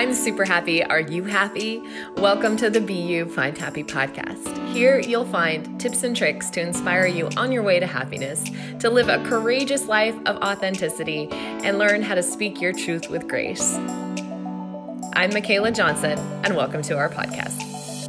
I'm super happy. Are you happy? Welcome to the Be You Find Happy podcast. Here you'll find tips and tricks to inspire you on your way to happiness, to live a courageous life of authenticity, and learn how to speak your truth with grace. I'm Michaela Johnson, and welcome to our podcast.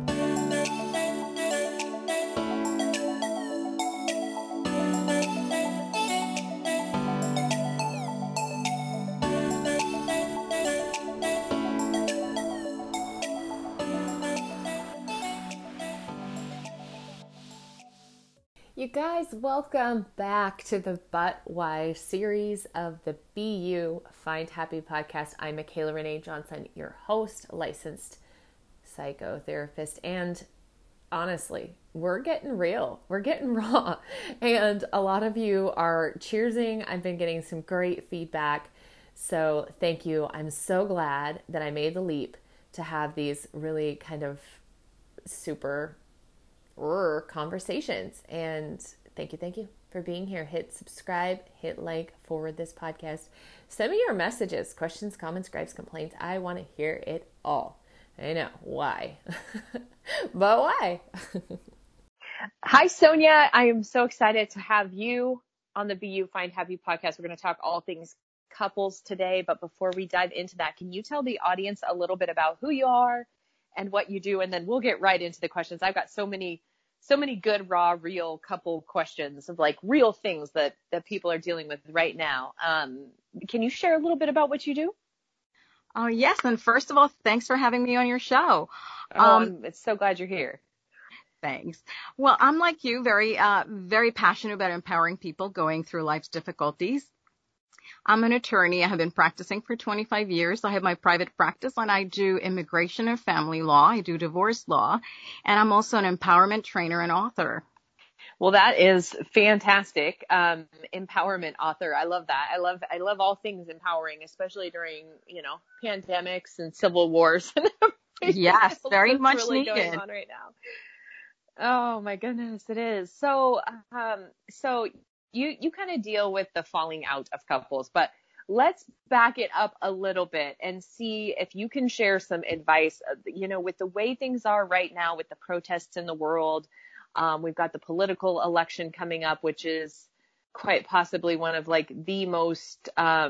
You guys, welcome back to the But Why series of the Be You Find Happy podcast. I'm Michaela Renee Johnson, your host, licensed psychotherapist, and honestly, we're getting real. We're getting raw, and a lot of you are cheersing. I've been getting some great feedback, so thank you. I'm so glad that I made the leap to have these really kind of super conversations, and thank you for being here. Hit subscribe, hit like, forward this podcast, send me your messages, questions, comments, gripes, complaints. I want to hear it all. I know why but why? Hi Sonia, I am so excited to have you on the Be You Find Happy podcast. We're going to talk all things couples today, but before we dive into that, can you tell the audience a little bit about who you are and what you do, and then we'll get right into the questions. I've got so many good, raw, real couple questions of like real things that people are dealing with right now. Can you share a little bit about what you do? Oh, yes. And first of all, thanks for having me on your show. I'm so glad you're here. Thanks. Well, I'm like you, very passionate about empowering people going through life's difficulties. I'm an attorney. I have been practicing for 25 years. I have my private practice, and I do immigration and family law. I do divorce law, and I'm also an empowerment trainer and author. Well, that is fantastic. Empowerment author. I love that. I love all things empowering, especially during, pandemics and civil wars. Yes, very much really needed. Going on right now. Oh my goodness, it is. So you kind of deal with the falling out of couples, but let's back it up a little bit and see if you can share some advice, with the way things are right now with the protests in the world. We've got the political election coming up, which is quite possibly one of like the most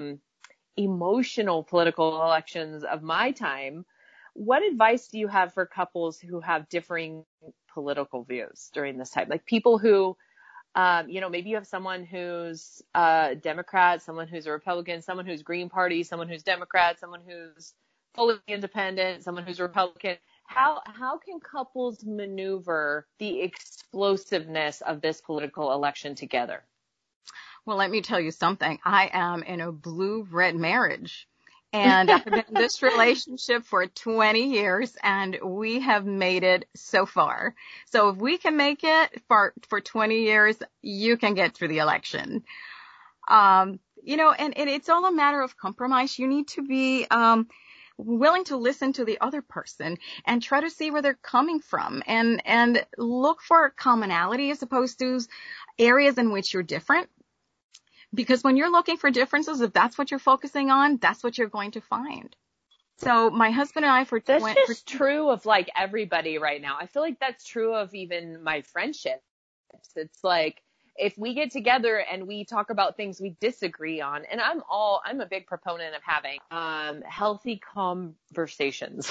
emotional political elections of my time. What advice do you have for couples who have differing political views during this time? Like people who, maybe you have someone who's a Democrat, someone who's a Republican, someone who's Green Party, someone who's Democrat, someone who's fully independent, someone who's Republican. How can couples maneuver the explosiveness of this political election together? Well, let me tell you something. I am in a blue-red marriage, and I've been in this relationship for 20 years, and we have made it so far. So if we can make it for 20 years, you can get through the election. And it's all a matter of compromise. You need to be willing to listen to the other person and try to see where they're coming from, and look for commonality as opposed to areas in which you're different. Because when you're looking for differences, if that's what you're focusing on, that's what you're going to find. So my husband and I That's just true of like everybody right now. I feel like that's true of even my friendships. It's like if we get together and we talk about things we disagree on, and I'm a big proponent of having healthy conversations.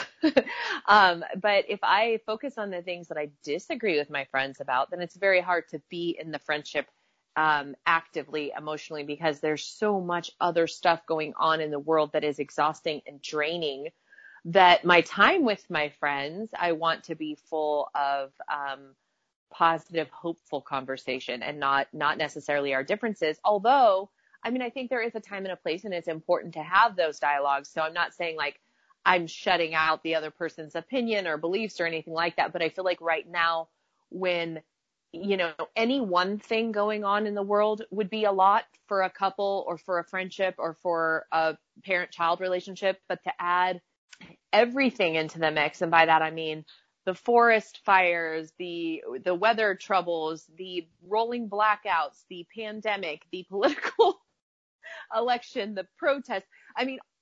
But if I focus on the things that I disagree with my friends about, then it's very hard to be in the friendship actively, emotionally, because there's so much other stuff going on in the world that is exhausting and draining, that my time with my friends, I want to be full of positive, hopeful conversation and not necessarily our differences. Although, I think there is a time and a place, and it's important to have those dialogues. So I'm not saying like I'm shutting out the other person's opinion or beliefs or anything like that. But I feel like right now, when any one thing going on in the world would be a lot for a couple or for a friendship or for a parent-child relationship, but to add everything into the mix, and by that I mean the forest fires, the weather troubles, the rolling blackouts, the pandemic, the political election, the protests.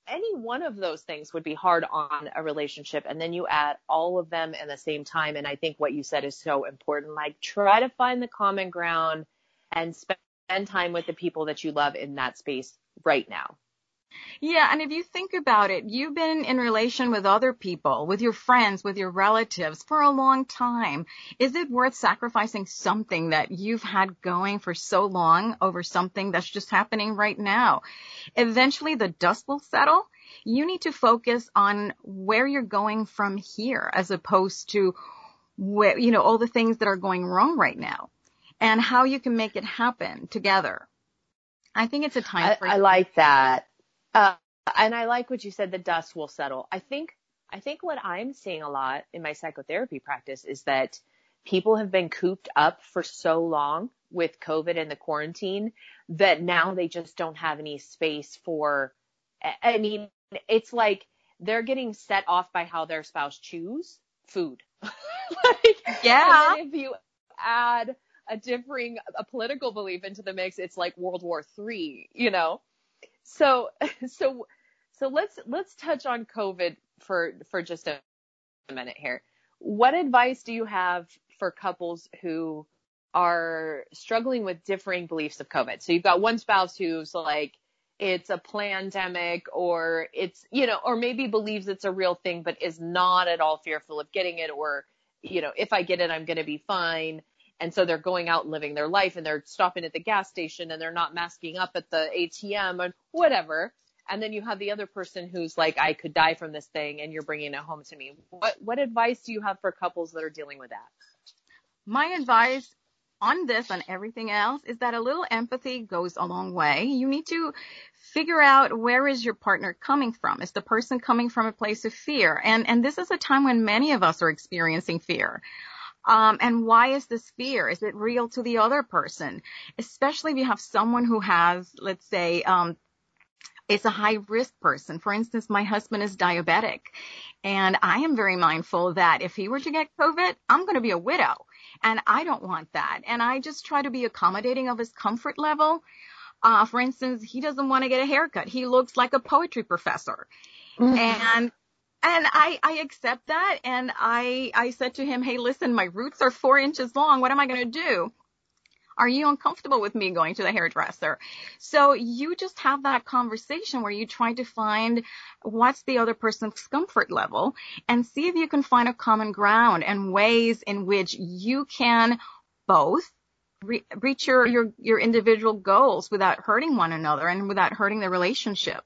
any one of those things would be hard on a relationship. And then you add all of them at the same time. And I think what you said is so important. Like, try to find the common ground and spend time with the people that you love in that space right now. Yeah, and if you think about it, you've been in relation with other people, with your friends, with your relatives for a long time. Is it worth sacrificing something that you've had going for so long over something that's just happening right now? Eventually the dust will settle. You need to focus on where you're going from here as opposed to where, all the things that are going wrong right now and how you can make it happen together. I think it's a time for I like that. And I like what you said, the dust will settle. I think what I'm seeing a lot in my psychotherapy practice is that people have been cooped up for so long with COVID and the quarantine that now they just don't have any space for, I mean, it's like they're getting set off by how their spouse chews food. Yeah. And then if you add a political belief into the mix, it's like World War III, So let's touch on COVID for just a minute here. What advice do you have for couples who are struggling with differing beliefs of COVID? So you've got one spouse who's like, it's a pandemic, or it's, or maybe believes it's a real thing, but is not at all fearful of getting it, or, if I get it, I'm going to be fine. And so they're going out and living their life, and they're stopping at the gas station, and they're not masking up at the ATM and whatever. And then you have the other person who's like, I could die from this thing, and you're bringing it home to me. What advice do you have for couples that are dealing with that? My advice on this and everything else is that a little empathy goes a long way. You need to figure out, where is your partner coming from? Is the person coming from a place of fear? And this is a time when many of us are experiencing fear. And why is this fear? Is it real to the other person? Especially if you have someone who has, let's say, it's a high risk person. For instance, my husband is diabetic, and I am very mindful that if he were to get COVID, I'm going to be a widow, and I don't want that. And I just try to be accommodating of his comfort level. For instance, he doesn't want to get a haircut. He looks like a poetry professor. And I accept that. And I said to him, hey, listen, my roots are 4 inches long. What am I going to do? Are you uncomfortable with me going to the hairdresser? So you just have that conversation where you try to find what's the other person's comfort level and see if you can find a common ground and ways in which you can both reach your individual goals without hurting one another and without hurting the relationship.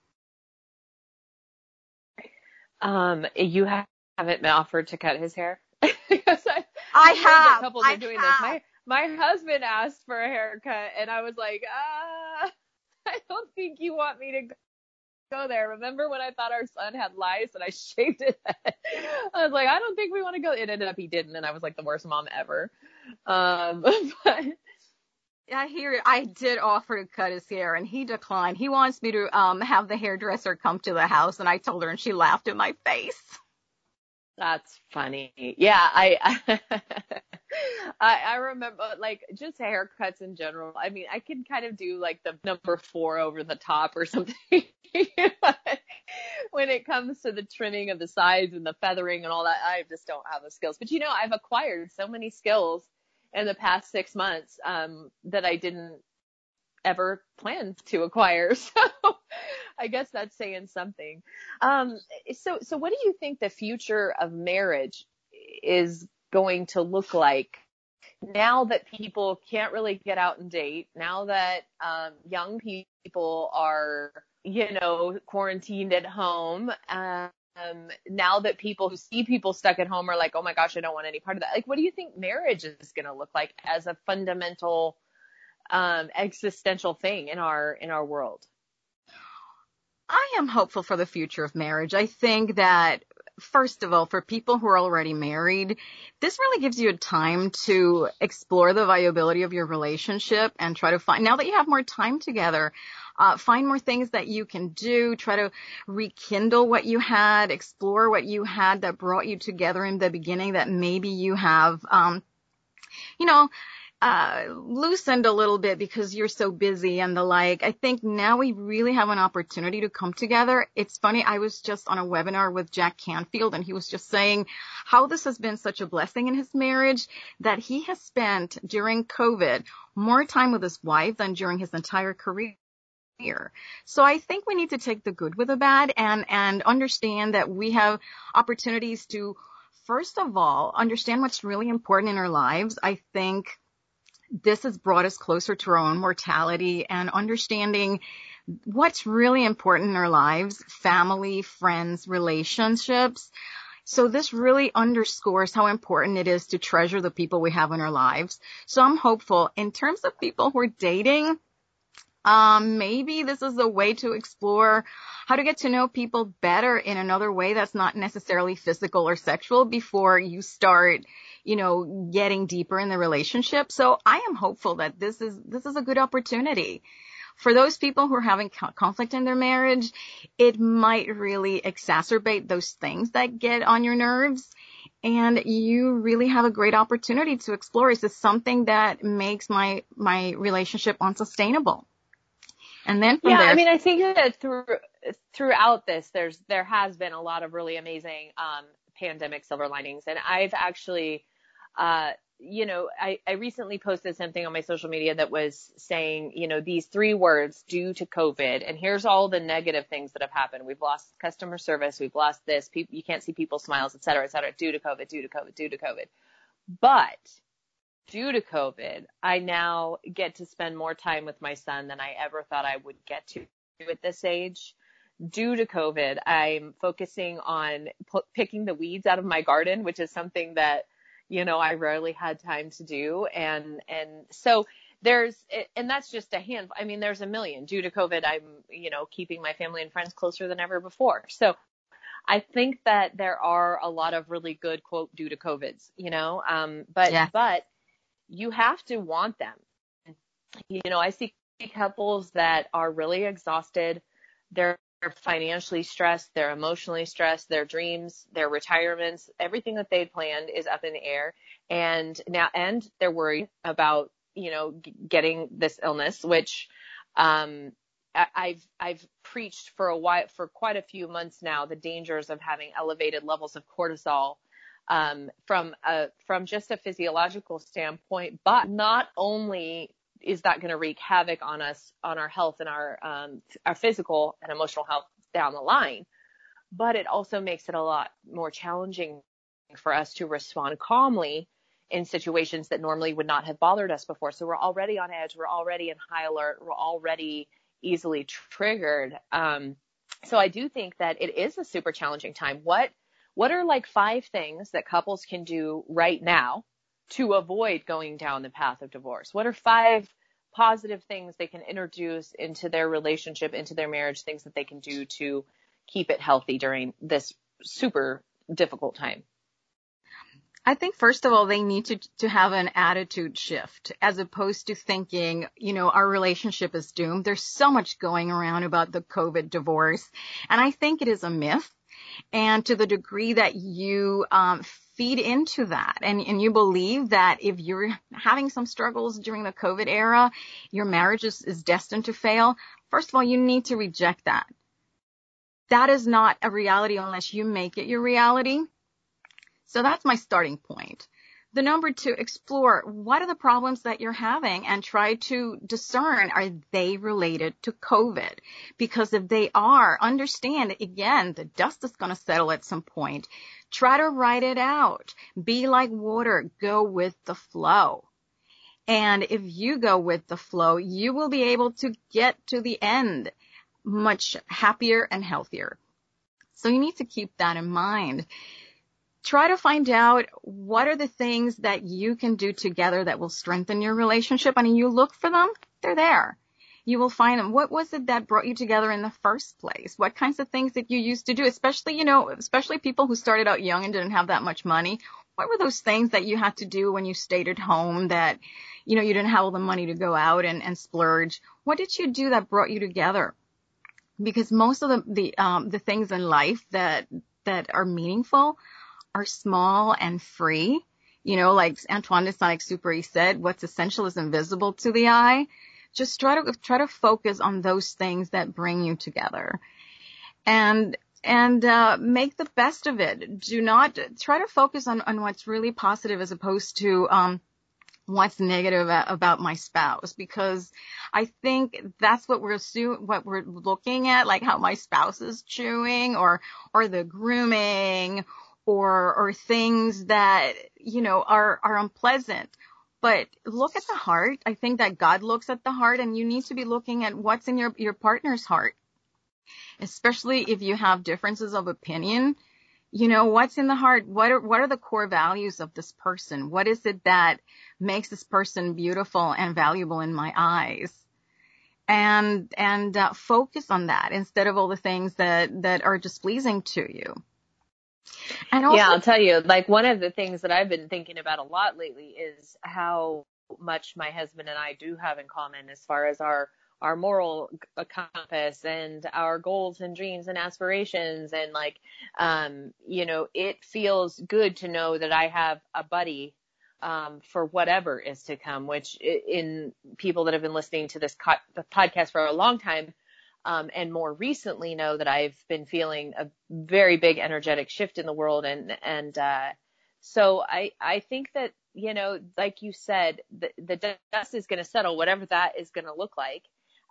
You haven't been offered to cut his hair? I have. Couples are doing this. My husband asked for a haircut, and I was like, I don't think you want me to go there. Remember when I thought our son had lice and I shaved it? I was like, I don't think we want to go. It ended up he didn't, and I was like the worst mom ever. But I hear it. I did offer to cut his hair, and he declined. He wants me to have the hairdresser come to the house, and I told her, and she laughed in my face. That's funny. Yeah, I remember, like, just haircuts in general. I mean, I can kind of do like the number 4 over the top or something when it comes to the trimming of the sides and the feathering and all that. I just don't have the skills. But I've acquired so many skills in the past 6 months that I didn't ever plan to acquire. So I guess that's saying something. So what do you think the future of marriage is going to look like now that people can't really get out and date, now that young people are, quarantined at home, now that people who see people stuck at home are like, oh my gosh, I don't want any part of that. Like, what do you think marriage is going to look like as a fundamental existential thing in our world? I am hopeful for the future of marriage. I think that, first of all, for people who are already married, this really gives you a time to explore the viability of your relationship and try to find, now that you have more time together, find more things that you can do, try to rekindle what you had, explore what you had that brought you together in the beginning that maybe you have, loosened a little bit because you're so busy and the like. I think now we really have an opportunity to come together. It's funny. I was just on a webinar with Jack Canfield, and he was just saying how this has been such a blessing in his marriage that he has spent during COVID more time with his wife than during his entire career. So I think we need to take the good with the bad and understand that we have opportunities to, first of all, understand what's really important in our lives. I think this has brought us closer to our own mortality and understanding what's really important in our lives, family, friends, relationships. So this really underscores how important it is to treasure the people we have in our lives. So I'm hopeful in terms of people who are dating. Maybe this is a way to explore how to get to know people better in another way that's not necessarily physical or sexual before you start, getting deeper in the relationship. So I am hopeful that this is a good opportunity. For those people who are having conflict in their marriage, it might really exacerbate those things that get on your nerves. And you really have a great opportunity to explore. Is this something that makes my relationship unsustainable? And then from there, I mean, I think that throughout this, there has been a lot of really amazing pandemic silver linings, and I've actually, I recently posted something on my social media that was saying, these 3 words due to COVID, and here's all the negative things that have happened. We've lost customer service, we've lost this, you can't see people's smiles, et cetera, due to COVID, due to COVID, due to COVID. But due to COVID, I now get to spend more time with my son than I ever thought I would get to at this age. Due to COVID, I'm focusing on picking the weeds out of my garden, which is something that, I rarely had time to do. And so and that's just a handful. I mean, there's a million. Due to COVID, I'm, keeping my family and friends closer than ever before. So I think that there are a lot of really good, quote, due to COVIDs, but you have to want them. I see couples that are really exhausted. They're financially stressed. They're emotionally stressed. Their dreams, their retirements, everything that they'd planned is up in the air. And they're worried about, getting this illness, which, I've preached for quite a few months now, the dangers of having elevated levels of cortisol from just a physiological standpoint, but not only is that going to wreak havoc on us, on our health and our physical and emotional health down the line, but it also makes it a lot more challenging for us to respond calmly in situations that normally would not have bothered us before. So we're already on edge. We're already in high alert. We're already easily triggered. So I do think that it is a super challenging time. What are like 5 things that couples can do right now to avoid going down the path of divorce? What are 5 positive things they can introduce into their relationship, into their marriage, things that they can do to keep it healthy during this super difficult time? I think, first of all, they need to have an attitude shift as opposed to thinking, our relationship is doomed. There's so much going around about the COVID divorce, and I think it is a myth. And to the degree that you feed into that and you believe that if you're having some struggles during the COVID era, your marriage is destined to fail, first of all, you need to reject that. That is not a reality unless you make it your reality. So that's my starting point. The number 2, explore what are the problems that you're having and try to discern, are they related to COVID? Because if they are, understand, again, the dust is going to settle at some point. Try to write it out. Be like water. Go with the flow. And if you go with the flow, you will be able to get to the end much happier and healthier. So you need to keep that in mind. Try to find out what are the things that you can do together that will strengthen your relationship. And you look for them, they're there. You will find them. What was it that brought you together in the first place? What kinds of things that you used to do, especially people who started out young and didn't have that much money? What were those things that you had to do when you stayed at home that, you didn't have all the money to go out and splurge? What did you do that brought you together? Because most of the things in life that are meaningful are small and free. Like Antoine de Saint-Exupéry said, what's essential is invisible to the eye. Just try to focus on those things that bring you together, and make the best of it. Do not try to focus on what's really positive as opposed to what's negative about my spouse, because I think that's what we're looking at, like how my spouse is chewing, or the grooming, or things that are unpleasant. But look at the heart. I think that God looks at the heart, and you need to be looking at what's in your partner's heart, especially if you have differences of opinion. What's in the heart? What are the core values of this person? What is it that makes this person beautiful and valuable in my eyes? And focus on that instead of all the things that are displeasing to you. And also, yeah, I'll tell you, like, one of the things that I've been thinking about a lot lately is how much my husband and I do have in common as far as our moral compass and our goals and dreams and aspirations. And like, it feels good to know that I have a buddy for whatever is to come, which in people that have been listening to this podcast for a long time, and more recently know that I've been feeling a very big energetic shift in the world. So I think that, like you said, the dust is going to settle, whatever that is going to look like.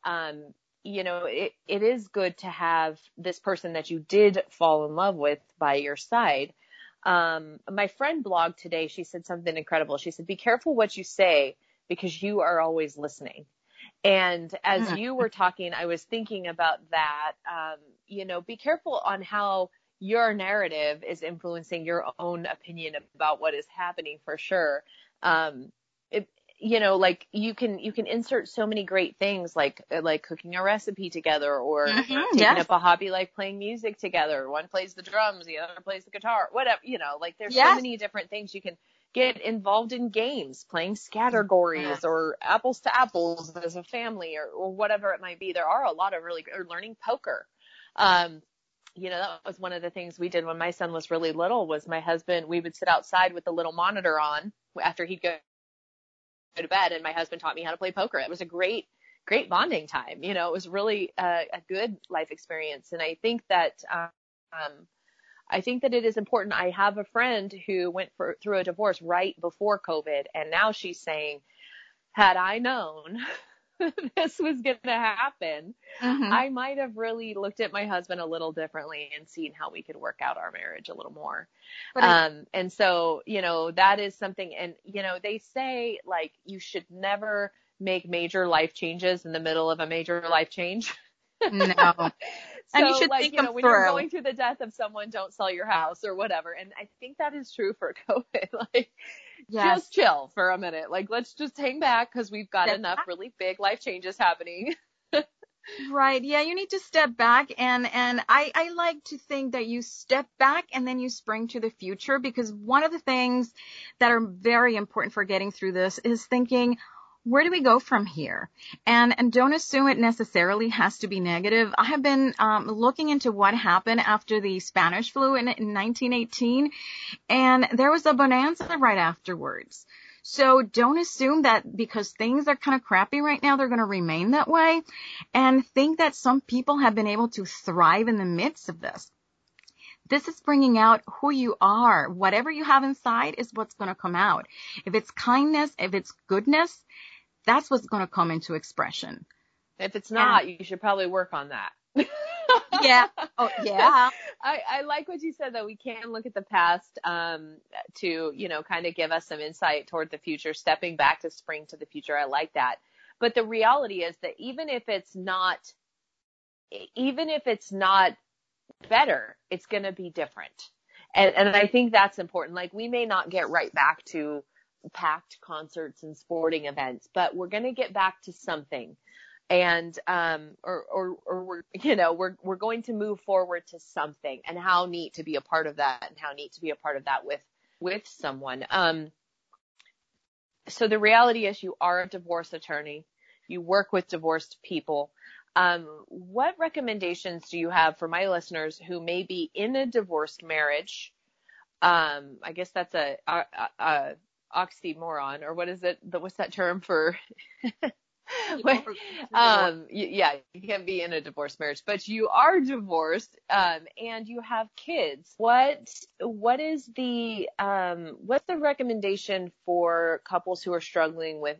It is good to have this person that you did fall in love with by your side. My friend blogged today. She said something incredible. She said, be careful what you say because you are always listening. And as you were talking, I was thinking about that. Be careful on how your narrative is influencing your own opinion about what is happening, for sure. Like you can insert so many great things, like cooking a recipe together, or taking up a hobby like playing music together. One plays the drums, the other plays the guitar, whatever, like there's so many different things. You can get involved in games, playing Scattergories or Apples to Apples as a family, or whatever it might be. There are a lot of or learning poker. That was one of the things we did when my son was really little. Was my husband, we would sit outside with the little monitor on after he'd go to bed, and my husband taught me how to play poker. It was a great bonding time. It was really a good life experience. And I think that it is important. I have a friend who went through a divorce right before COVID, and now she's saying, had I known this was going to happen, I might have really looked at my husband a little differently and seen how we could work out our marriage a little more. And so, that is something. And, they say, like, you should never make major life changes in the middle of a major life change. No. So, and you should like, think when you're going through the death of someone, don't sell your house or whatever. And I think that is true for COVID. Like, just chill for a minute. Like, let's just hang back because we've got enough really big life changes happening. Right. Yeah, you need to step back. And I like to think that you step back and then you spring to the future, because one of the things that are very important for getting through this is thinking, where do we go from here? And don't assume it necessarily has to be negative. I have been looking into what happened after the Spanish flu in 1918, and there was a bonanza right afterwards. So don't assume that because things are kind of crappy right now, they're going to remain that way, and think that some people have been able to thrive in the midst of this. This is bringing out who you are. Whatever you have inside is what's going to come out. If it's kindness, if it's goodness, that's what's going to come into expression. If it's not, you should probably work on that. Yeah. Oh, yeah. I like what you said, that we can look at the past to, kind of give us some insight toward the future, stepping back to spring to the future. I like that. But the reality is that even if it's not better, it's going to be different. And I think that's important. Like, we may not get right back to packed concerts and sporting events, but we're going to get back to something. And, we're going to move forward to something, and how neat to be a part of that, and how neat to be a part of that with someone. So the reality is, you are a divorce attorney. You work with divorced people. What recommendations do you have for my listeners who may be in a divorced marriage, I guess that's a oxymoron, or what is it? What's that term for? Yeah, you can be in a divorced marriage, but you are divorced, and you have kids. What is what's the recommendation for couples who are struggling with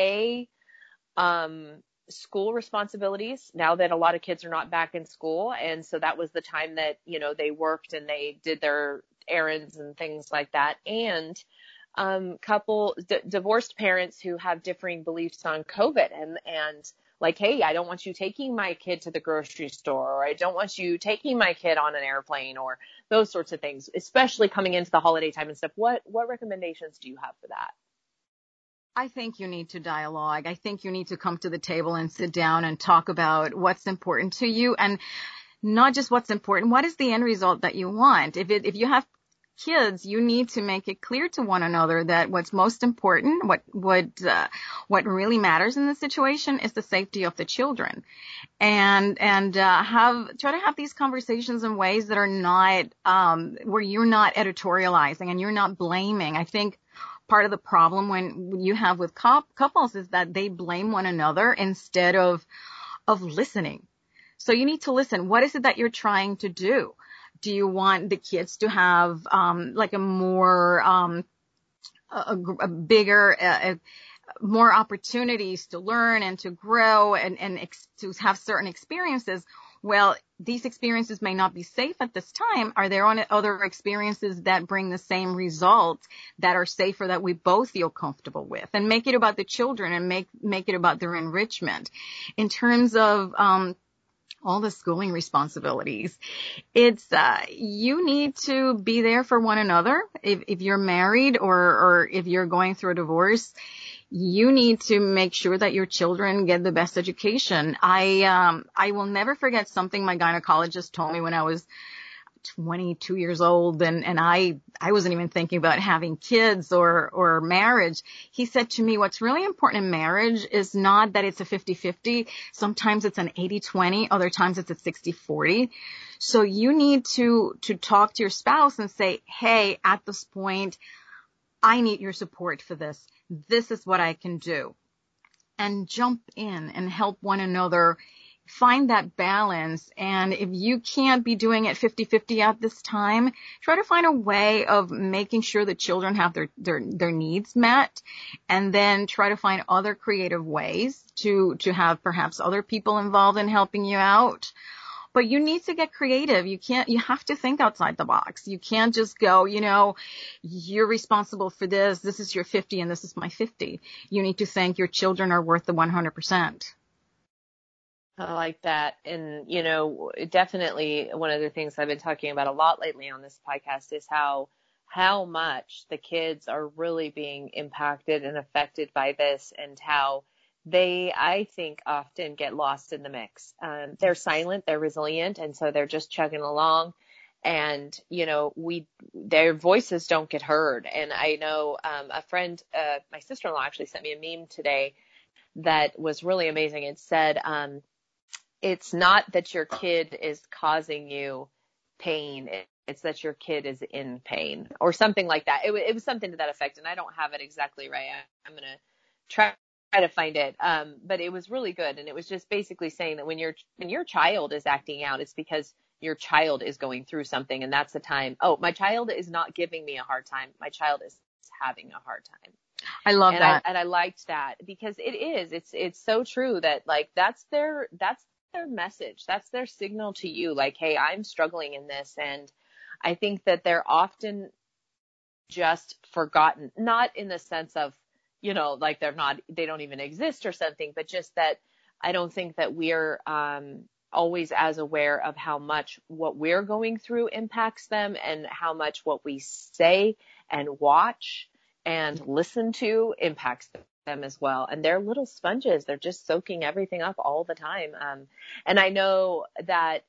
um, school responsibilities now that a lot of kids are not back in school, and so that was the time that, they worked and they did their errands and things like that, and divorced parents who have differing beliefs on COVID and like, hey, I don't want you taking my kid to the grocery store, or I don't want you taking my kid on an airplane, or those sorts of things, especially coming into the holiday time and stuff. What recommendations do you have for that? I think you need to dialogue. I think you need to come to the table and sit down and talk about what's important to you, and not just what's important. What is the end result that you want? If you have kids, you need to make it clear to one another that what's most important, what really matters in the situation is the safety of the children, and try to have these conversations in ways that are not where you're not editorializing and you're not blaming. I think part of the problem when you have with couples is that they blame one another instead of listening. So you need to listen. What is it that you're trying to do? Do you want the kids to have like a more a bigger more opportunities to learn and to grow and to have certain experiences? Well, these experiences may not be safe at this time. Are there other experiences that bring the same result, that are safer, that we both feel comfortable with? And make it about the children, and make it about their enrichment. In terms of all the schooling responsibilities, it's you need to be there for one another. If you're married or if you're going through a divorce, you need to make sure that your children get the best education. I will never forget something my gynecologist told me when I was 22 years old, and I wasn't even thinking about having kids or marriage. He said to me, what's really important in marriage is not that it's a 50-50. Sometimes it's an 80-20. Other times it's a 60-40. So you need to talk to your spouse and say, hey, at this point, I need your support for this. This is what I can do. And jump in and help one another find that balance. And if you can't be doing it 50-50 at this time, try to find a way of making sure the children have their needs met, and then try to find other creative ways to have perhaps other people involved in helping you out. But you need to get creative. You have to think outside the box. You can't just go, you're responsible for this. This is your 50 and this is my 50. You need to think your children are worth the 100%. I like that. And, definitely one of the things I've been talking about a lot lately on this podcast is how much the kids are really being impacted and affected by this, and how they, I think, often get lost in the mix. They're silent, they're resilient, and so they're just chugging along. And, their voices don't get heard. And I know a friend, my sister-in-law actually sent me a meme today that was really amazing. It said, it's not that your kid is causing you pain. It's that your kid is in pain, or something like that. It was something to that effect, and I don't have it exactly right. I'm going to try to find it. But it was really good. And it was just basically saying that when your child is acting out, it's because your child is going through something. And that's the time. Oh, my child is not giving me a hard time. My child is having a hard time. I love that. And I liked that, because it's so true that, like, that's their message. That's their signal to you. Like, hey, I'm struggling in this. And I think that they're often just forgotten, not in the sense of, like they don't even exist or something, but just that I don't think that we're always as aware of how much what we're going through impacts them, and how much what we say and watch and listen to impacts them as well. And they're little sponges. They're just soaking everything up all the time. And I know that,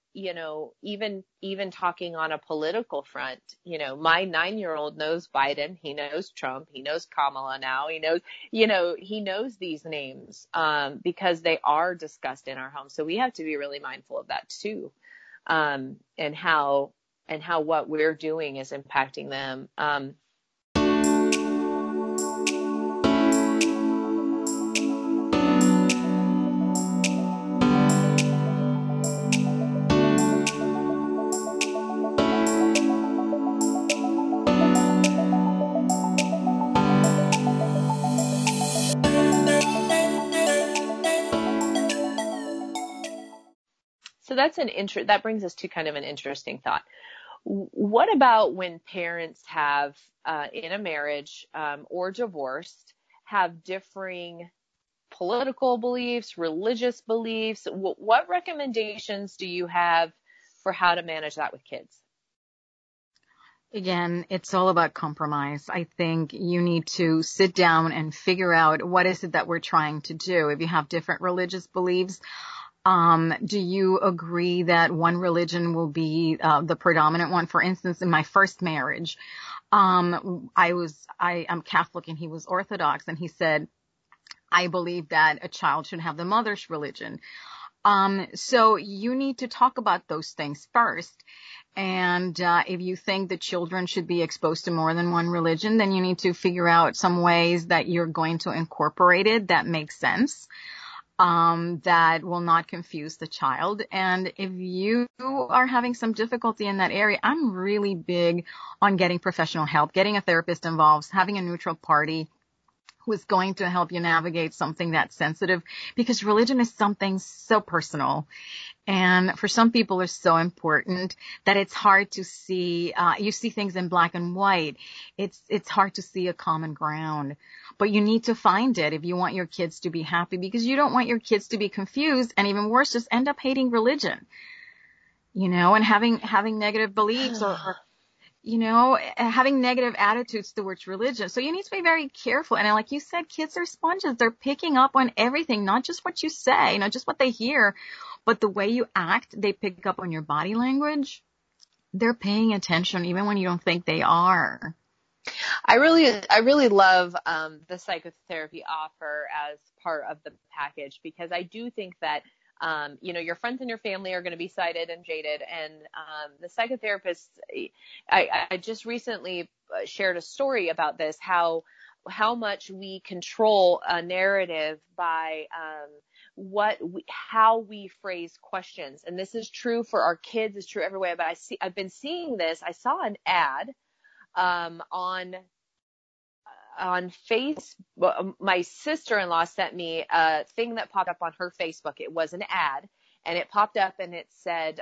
even talking on a political front, my 9-year-old knows Biden. He knows Trump. He knows Kamala now. He knows these names, because they are discussed in our home. So we have to be really mindful of that too. And how and how what we're doing is impacting them. So that brings us to kind of an interesting thought. What about when parents have, in a marriage, or divorced, have differing political beliefs, religious beliefs? What recommendations do you have for how to manage that with kids? Again, it's all about compromise. I think you need to sit down and figure out what is it that we're trying to do. If you have different religious beliefs, do you agree that one religion will be the predominant one? For instance, in my first marriage, I'm Catholic and he was Orthodox, and he said, I believe that a child should have the mother's religion. So you need to talk about those things first. And if you think that children should be exposed to more than one religion, then you need to figure out some ways that you're going to incorporate it that makes sense, that will not confuse the child. And if you are having some difficulty in that area, I'm really big on getting professional help, getting a therapist involved, having a neutral party who is going to help you navigate something that's sensitive, because religion is something so personal. And for some people it's so important that it's hard to see, you see things in black and white. It's hard to see a common ground, but you need to find it if you want your kids to be happy, because you don't want your kids to be confused and, even worse, just end up hating religion, and having negative beliefs or having negative attitudes towards religion. So you need to be very careful. And like you said, kids are sponges. They're picking up on everything, not just what you say, not just what they hear, but the way you act. They pick up on your body language. They're paying attention even when you don't think they are. I really love the psychotherapy offer as part of the package, because I do think that your friends and your family are going to be sighted and jaded. And the psychotherapists, I just recently shared a story about this, how much we control a narrative by how we phrase questions. And this is true for our kids, it's true everywhere. But I've been seeing this. I saw an ad on Facebook. My sister-in-law sent me a thing that popped up on her Facebook. It was an ad, and it popped up and it said,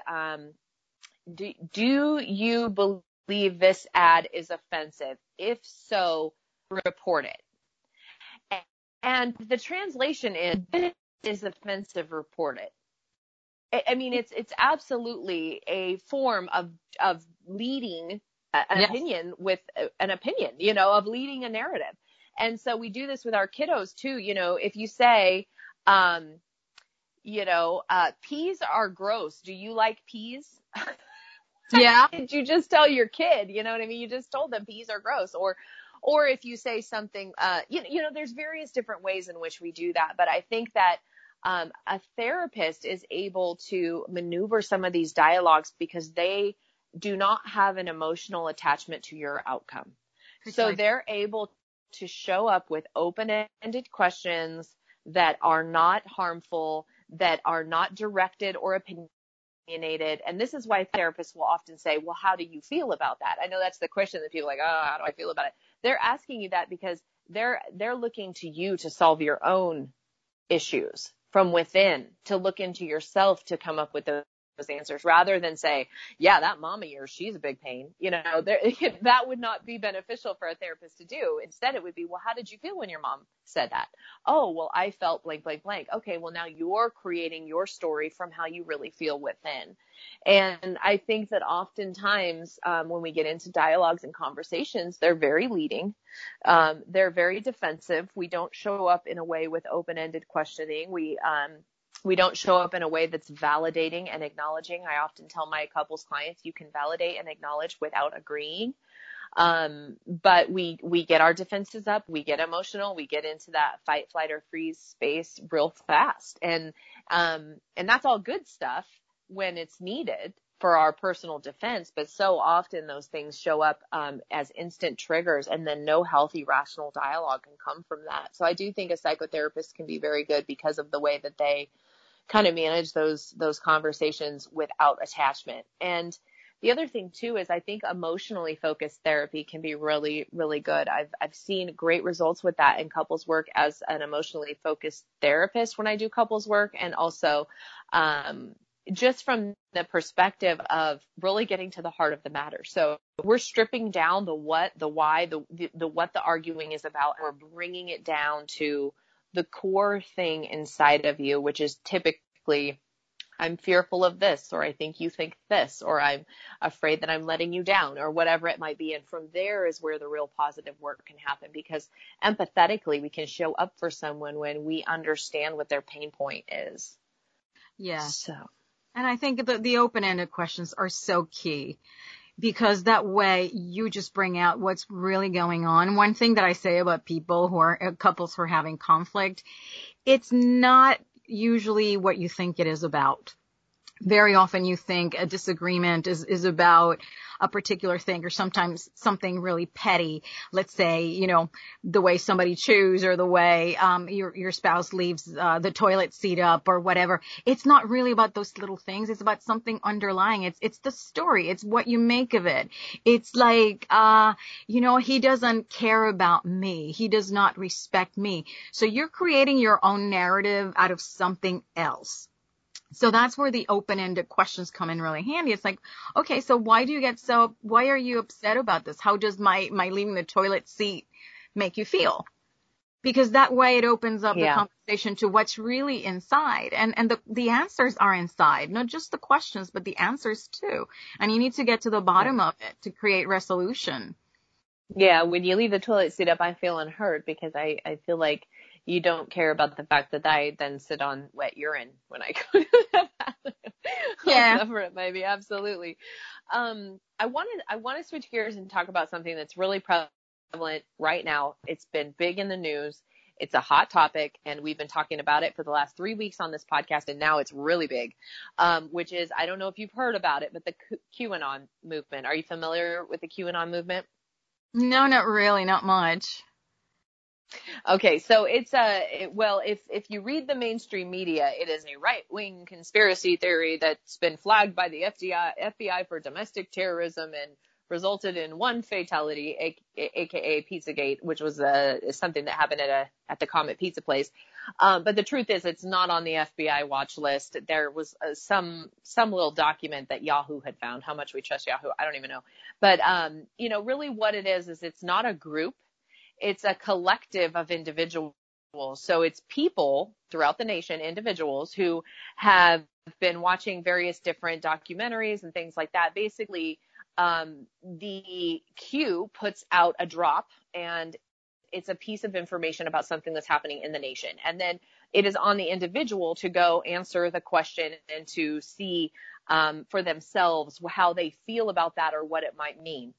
do you believe this ad is offensive? If so, report it. And the translation is, this is offensive, report it. I mean, it's absolutely a form of leading an opinion with an opinion, of leading a narrative. And so we do this with our kiddos too. If you say, peas are gross. Do you like peas? Yeah. Did you just tell your kid, you know what I mean? You just told them peas are gross. Or if you say something, there's various different ways in which we do that. But I think that a therapist is able to maneuver some of these dialogues because they do not have an emotional attachment to your outcome. So they're able to show up with open-ended questions that are not harmful, that are not directed or opinionated. And this is why therapists will often say, well, how do you feel about that? I know that's the question that people are like, oh, how do I feel about it? They're asking you that because they're looking to you to solve your own issues from within, to look into yourself to come up with those answers, rather than say, yeah, that mom of yours, she's a big pain. That would not be beneficial for a therapist to do. Instead, it would be, well, how did you feel when your mom said that? Oh, well, I felt blank, blank, blank. Okay, well, now you're creating your story from how you really feel within. And I think that oftentimes when we get into dialogues and conversations, they're very leading. They're very defensive. We don't show up in a way with open-ended questioning. We don't show up in a way that's validating and acknowledging. I often tell my couples clients, you can validate and acknowledge without agreeing. But we get our defenses up, we get emotional, we get into that fight, flight, or freeze space real fast. And that's all good stuff when it's needed. for our personal defense, but so often those things show up as instant triggers, and then no healthy, rational dialogue can come from that. So I do think a psychotherapist can be very good because of the way that they kind of manage those conversations without attachment. And the other thing too is I think emotionally focused therapy can be really, really good. I've seen great results with that in couples work as an emotionally focused therapist when I do couples work, and also just from the perspective of really getting to the heart of the matter. So we're stripping down the what, the why, the what the arguing is about, and we're bringing it down to the core thing inside of you, which is typically, I'm fearful of this, or I think you think this, or I'm afraid that I'm letting you down, or whatever it might be. And from there is where the real positive work can happen, because empathetically we can show up for someone when we understand what their pain point is. Yeah. So. And I think the open-ended questions are so key, because that way you just bring out what's really going on. One thing that I say about people who are couples who are having conflict, it's not usually what you think it is about. Very often you think a disagreement is about a particular thing, or sometimes something really petty. Let's say, you know, the way somebody chews, or the way your spouse leaves the toilet seat up, or whatever. It's not really about those little things. It's about something underlying. It's the story. It's what you make of it. It's like, you know, he doesn't care about me. He does not respect me. So you're creating your own narrative out of something else. So that's where the open-ended questions come in really handy. It's like, okay, so why are you upset about this? How does my leaving the toilet seat make you feel? Because that way it opens up the conversation to what's really inside. And the answers are inside, not just the questions, but the answers too. And you need to get to the bottom of it to create resolution. Yeah, when you leave the toilet seat up, I feel unheard, because I feel like you don't care about the fact that I then sit on wet urine when I go to the bathroom. Yeah. Whatever it may be. Absolutely. I want to switch gears and talk about something that's really prevalent right now. It's been big in the news. It's a hot topic, and we've been talking about it for the last 3 weeks on this podcast, and now it's really big, which is, I don't know if you've heard about it, but the QAnon movement. Are you familiar with the QAnon movement? No, not really, not much. Okay, so it's if you read the mainstream media, it is a right-wing conspiracy theory that's been flagged by the FBI for domestic terrorism and resulted in one fatality, aka Pizzagate, which was something that happened at the Comet Pizza place. But the truth is, it's not on the FBI watch list. There was some little document that Yahoo had found. How much we trust Yahoo, I don't even know. But you know, really what it is it's not a group. It's a collective of individuals. So it's people throughout the nation, individuals who have been watching various different documentaries and things like that. Basically, the Q puts out a drop, and it's a piece of information about something that's happening in the nation. And then it is on the individual to go answer the question and to see for themselves how they feel about that or what it might mean.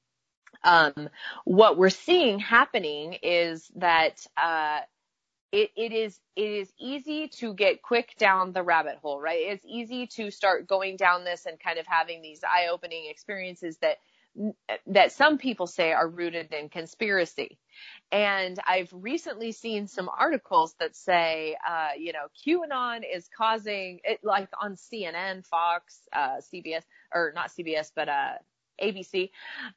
What we're seeing happening is that it is easy to get quick down the rabbit hole, right? It's easy to start going down this and kind of having these eye-opening experiences that some people say are rooted in conspiracy. And I've recently seen some articles that say, you know, QAnon is causing it, like on CNN, Fox, CBS, or not CBS, but ABC,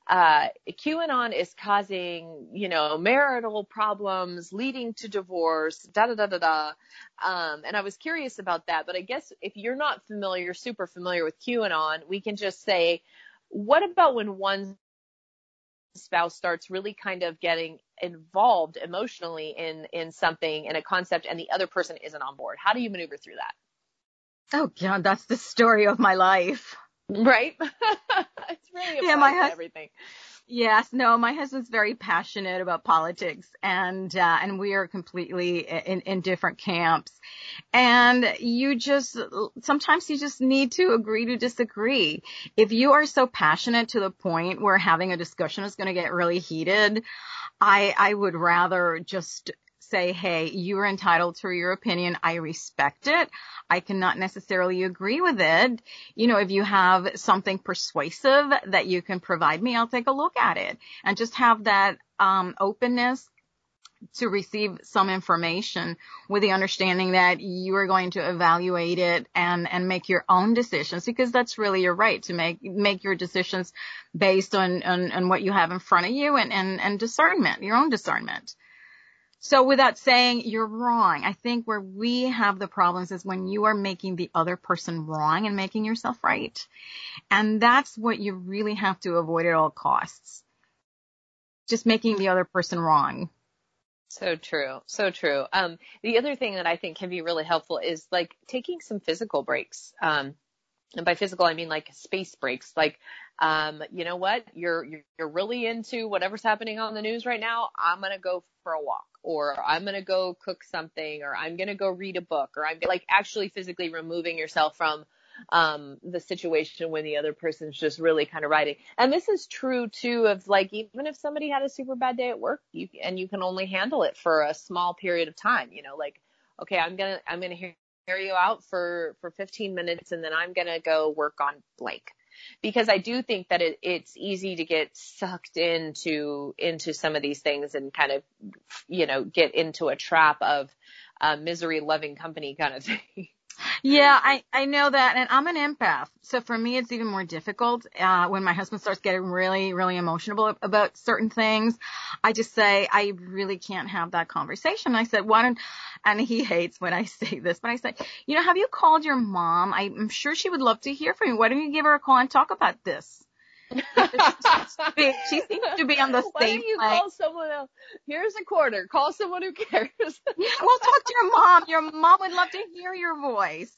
QAnon is causing, you know, marital problems leading to divorce, And I was curious about that, but I guess if you're not super familiar with QAnon, we can just say, what about when one spouse starts really kind of getting involved emotionally in something, in a concept, and the other person isn't on board? How do you maneuver through that? Oh God, that's the story of my life. Right? It's really applies to everything. Yes, no, my husband's very passionate about politics, and we are completely in different camps. And sometimes you just need to agree to disagree. If you are so passionate to the point where having a discussion is going to get really heated, I would rather just say, hey, you are entitled to your opinion. I respect it. I cannot necessarily agree with it. You know, if you have something persuasive that you can provide me, I'll take a look at it, and just have that openness to receive some information with the understanding that you are going to evaluate it and make your own decisions, because that's really your right to make your decisions based on what you have in front of you and discernment, your own discernment. So without saying you're wrong, I think where we have the problems is when you are making the other person wrong and making yourself right. And that's what you really have to avoid at all costs. Just making the other person wrong. So true. So true. The other thing that I think can be really helpful is like taking some physical breaks. And by physical, I mean like space breaks. Like, you know what? You're really into whatever's happening on the news right now. I'm going to go for a walk, or I'm going to go cook something, or I'm going to go read a book, or I'm like actually physically removing yourself from the situation when the other person's just really kind of riding. And this is true too of like, even if somebody had a super bad day at work, you can only handle it for a small period of time, you know, like, okay, I'm going to hear you out for 15 minutes, and then I'm going to go work on blank. Because I do think that it's easy to get sucked into some of these things and kind of, you know, get into a trap of misery loving company kind of thing. Yeah, I know that. And I'm an empath. So for me, it's even more difficult. When my husband starts getting really, really emotional about certain things, I just say, I really can't have that conversation. I said, and he hates when I say this, but I said, you know, have you called your mom? I'm sure she would love to hear from you. Why don't you give her a call and talk about this? She seems to be on the Why same don't you plane. call someone else? Here's a quarter. Call someone who cares. Yeah, well, talk to your mom. Your mom would love to hear your voice.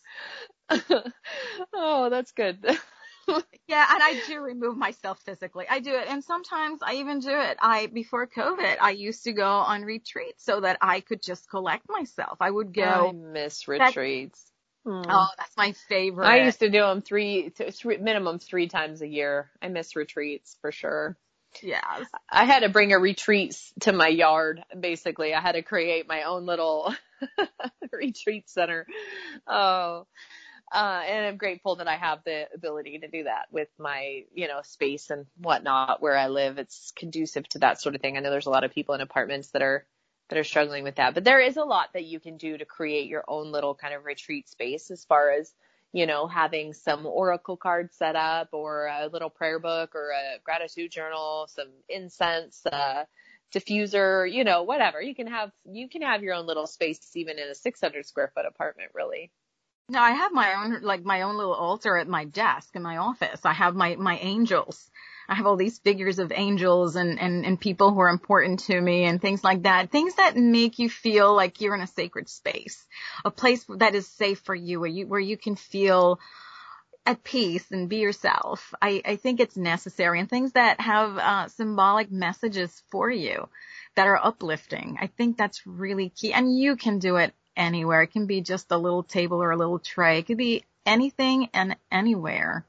Oh, that's good. Yeah, and I do remove myself physically. I do it. And sometimes I even do it. Before COVID, I used to go on retreats so that I could just collect myself. I would go. I miss retreats. Oh, that's my favorite. I used to do them minimum 3 times a year. I miss retreats for sure. Yes. I had to bring a retreat to my yard. Basically, I had to create my own little retreat center. Oh, and I'm grateful that I have the ability to do that with my, you know, space and whatnot where I live. It's conducive to that sort of thing. I know there's a lot of people in apartments that are struggling with that, but there is a lot that you can do to create your own little kind of retreat space, as far as, you know, having some oracle cards set up, or a little prayer book, or a gratitude journal, some incense, diffuser, you know, whatever. You can have your own little space, even in a 600 square foot apartment, really. No, I have my own little altar at my desk in my office. I have my angels. I have all these figures of angels and people who are important to me and things like that. Things that make you feel like you're in a sacred space, a place that is safe for you, where you can feel at peace and be yourself. I think it's necessary, and things that have symbolic messages for you that are uplifting. I think that's really key. And you can do it anywhere. It can be just a little table or a little tray. It could be anything and anywhere.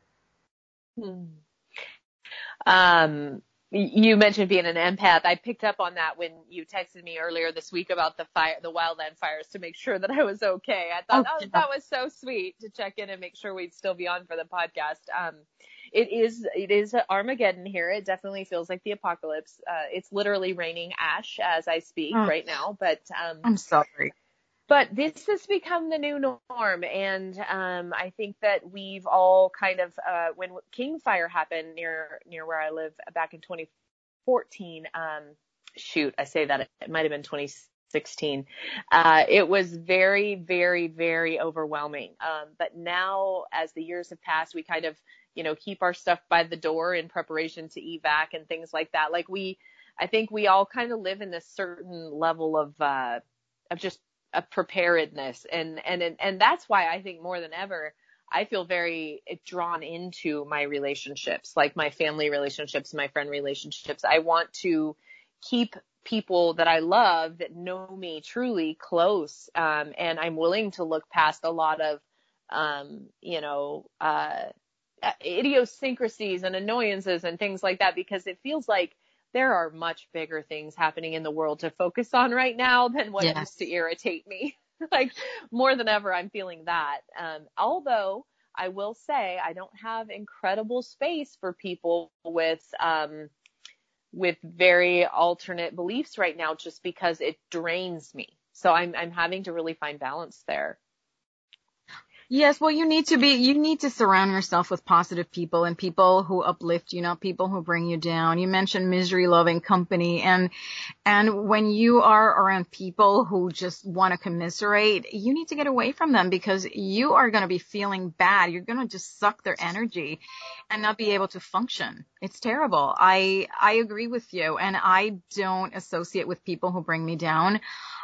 You mentioned being an empath. I picked up on that when you texted me earlier this week about the wildland fires, to make sure that I was okay. I thought that was so sweet to check in and make sure we'd still be on for the podcast. It is Armageddon here. It definitely feels like the apocalypse. It's literally raining ash as I speak right now, but, I'm sorry. But this has become the new norm, and I think that we've all kind of, when King Fire happened near where I live back in 2014, I say that it might have been 2016. It was very, very, very overwhelming. But now, as the years have passed, we kind of, you know, keep our stuff by the door in preparation to evac and things like that. Like I think we all kind of live in this certain level of just a preparedness. And that's why I think more than ever, I feel very drawn into my relationships, like my family relationships, my friend relationships. I want to keep people that I love, that know me truly, close. And I'm willing to look past a lot of, idiosyncrasies and annoyances and things like that, because it feels like there are much bigger things happening in the world to focus on right now than what Yes. used to irritate me. Like more than ever, I'm feeling that. Although I will say I don't have incredible space for people with very alternate beliefs right now, just because it drains me. So I'm having to really find balance there. Yes, well, you need to surround yourself with positive people and people who uplift you, not people who bring you down. You mentioned misery loving company, and when you are around people who just want to commiserate, you need to get away from them, because you are going to be feeling bad. You're going to just suck their energy and not be able to function. It's terrible. I agree with you, and I don't associate with people who bring me down.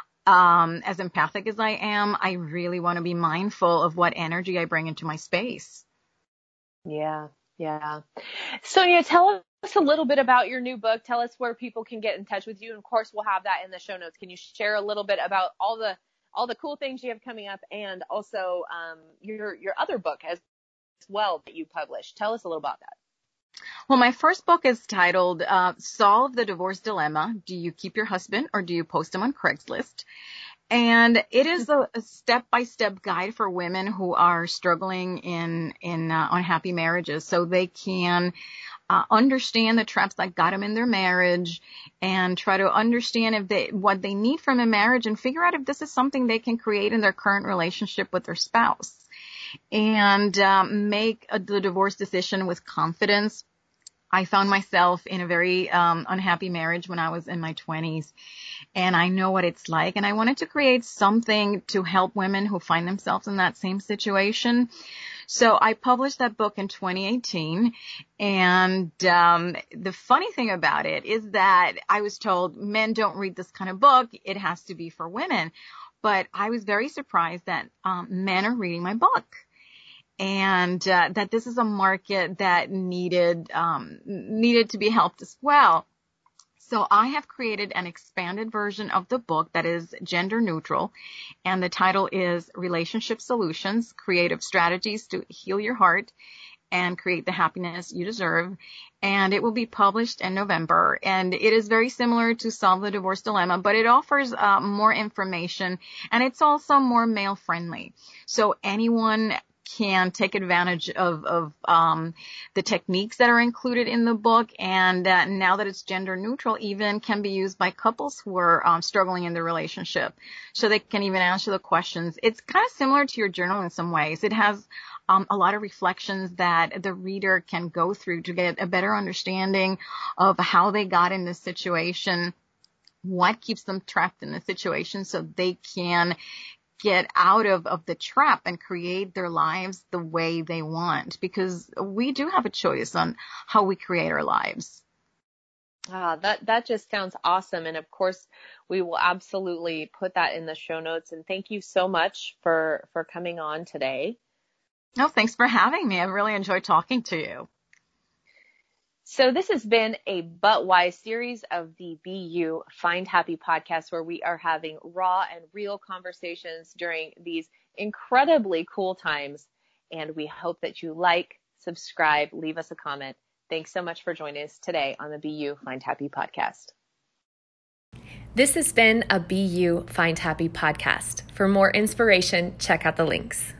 As empathic as I am, I really want to be mindful of what energy I bring into my space. Yeah. Yeah. Sonia, tell us a little bit about your new book. Tell us where people can get in touch with you. And of course, we'll have that in the show notes. Can you share a little bit about all the cool things you have coming up, and also your other book as well that you published? Tell us a little about that. Well, my first book is titled Solve the Divorce Dilemma. Do you keep your husband or do you post him on Craigslist? And it is a step-by-step guide for women who are struggling in unhappy marriages, so they can understand the traps that got them in their marriage, and try to understand what they need from a marriage, and figure out if this is something they can create in their current relationship with their spouse, and make the divorce decision with confidence. I found myself in a very unhappy marriage when I was in my 20s, and I know what it's like, and I wanted to create something to help women who find themselves in that same situation. So I published that book in 2018, and the funny thing about it is that I was told men don't read this kind of book. It has to be for women. But I was very surprised that men are reading my book. And that this is a market that needed to be helped as well. So I have created an expanded version of the book that is gender neutral, and the title is Relationship Solutions: Creative Strategies to Heal Your Heart and Create the Happiness You Deserve. And it will be published in November. And it is very similar to Solve the Divorce Dilemma, but it offers more information, and it's also more male friendly. So anyone can take advantage of the techniques that are included in the book, and now that it's gender neutral, even can be used by couples who are struggling in their relationship, so they can even answer the questions. It's kind of similar to your journal in some ways. It has a lot of reflections that the reader can go through to get a better understanding of how they got in this situation, what keeps them trapped in the situation, so they can get out of the trap and create their lives the way they want, because we do have a choice on how we create our lives. That just sounds awesome. And of course, we will absolutely put that in the show notes. And thank you so much for coming on today. No, thanks for having me. I really enjoyed talking to you. So this has been a But Why series of the Be You Find Happy podcast, where we are having raw and real conversations during these incredibly cool times. And we hope that you like, subscribe, leave us a comment. Thanks so much for joining us today on the Be You Find Happy podcast. This has been a Be You Find Happy podcast. For more inspiration, check out the links.